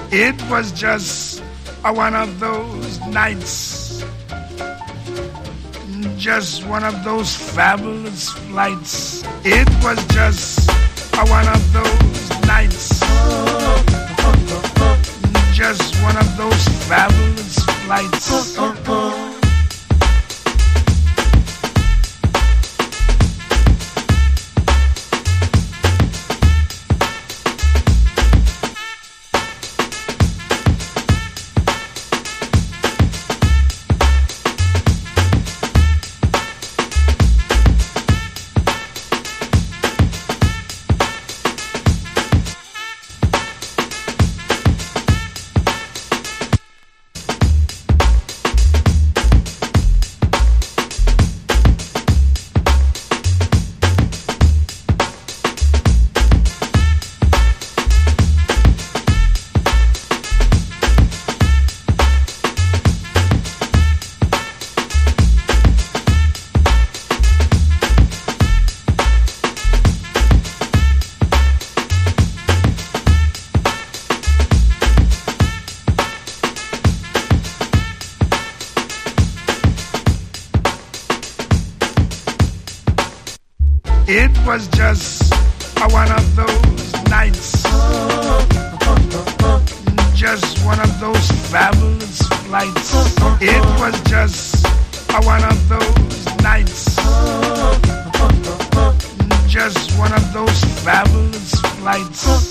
It was just one of those nights, just one of those fabulous flights. It was just one of those nights, just one of those fabulous flights. It was just one of those nights, just one of those fabulous flights. It was just one of those nights, just one of those fabulous flights.